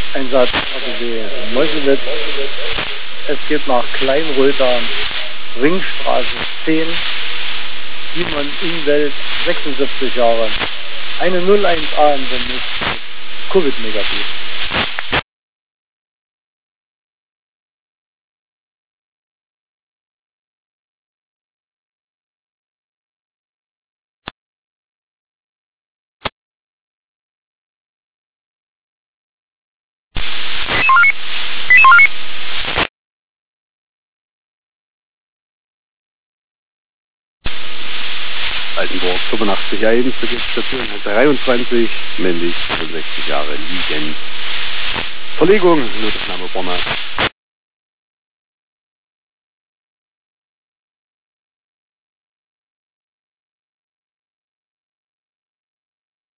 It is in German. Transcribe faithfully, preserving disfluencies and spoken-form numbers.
Einsatz A B W Meuselwitz. Es geht nach Kleinröther, Ringstraße zehn, Simon Ingwelt, sechsundsiebzig Jahre. Eine null eins A in der nächsten Covid-Negativ. Altenburg fünfundachtzig eins, Station dreiundzwanzig, männlich, fünfundsechzig Jahre, liegend. Verlegung, Notaufnahme Borna.